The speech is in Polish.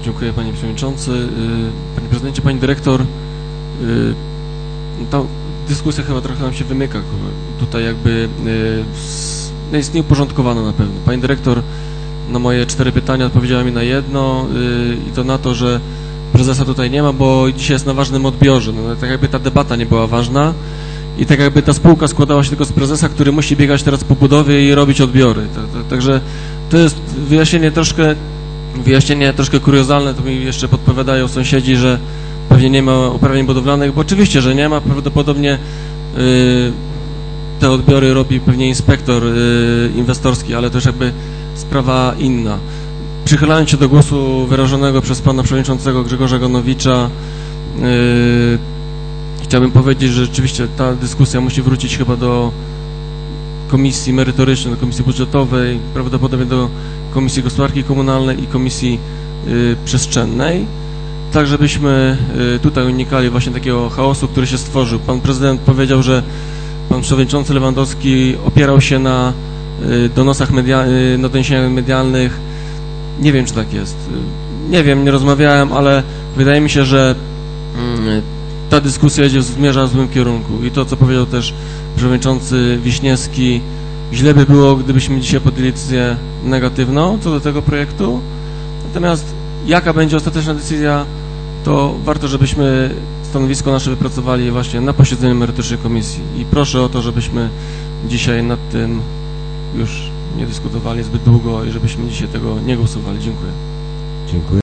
Dziękuję, panie przewodniczący. Panie prezydencie, pani dyrektor, ta dyskusja chyba trochę nam się wymyka. Tutaj jakby jest nieuporządkowana na pewno. Pani dyrektor na moje 4 pytania odpowiedziała mi na jedno i to na to, że prezesa tutaj nie ma, bo dzisiaj jest na ważnym odbiorze. No, tak jakby ta debata nie była ważna i tak jakby ta spółka składała się tylko z prezesa, który musi biegać teraz po budowie i robić odbiory. Także to jest wyjaśnienie troszkę kuriozalne, to mi jeszcze podpowiadają sąsiedzi, że pewnie nie ma uprawnień budowlanych, bo oczywiście, że nie ma, prawdopodobnie te odbiory robi pewnie inspektor inwestorski, ale to już jakby sprawa inna. Przychylając się do głosu wyrażonego przez pana przewodniczącego Grzegorza Gonowicza, chciałbym powiedzieć, że rzeczywiście ta dyskusja musi wrócić chyba do komisji merytorycznej, do komisji budżetowej, prawdopodobnie do Komisji Gospodarki Komunalnej i Komisji Przestrzennej, tak żebyśmy tutaj unikali właśnie takiego chaosu, który się stworzył. Pan prezydent powiedział, że pan przewodniczący Lewandowski opierał się na doniesieniach medialnych. Nie wiem, czy tak jest. Nie wiem, nie rozmawiałem, ale wydaje mi się, że ta dyskusja zmierza w złym kierunku. I to, co powiedział też przewodniczący Wiśniewski, źle by było, gdybyśmy dzisiaj podjęli decyzję negatywną co do tego projektu. Natomiast jaka będzie ostateczna decyzja, to warto, żebyśmy stanowisko nasze wypracowali właśnie na posiedzeniu merytorycznej komisji. I proszę o to, żebyśmy dzisiaj nad tym już nie dyskutowali zbyt długo i żebyśmy dzisiaj tego nie głosowali. Dziękuję. Dziękuję.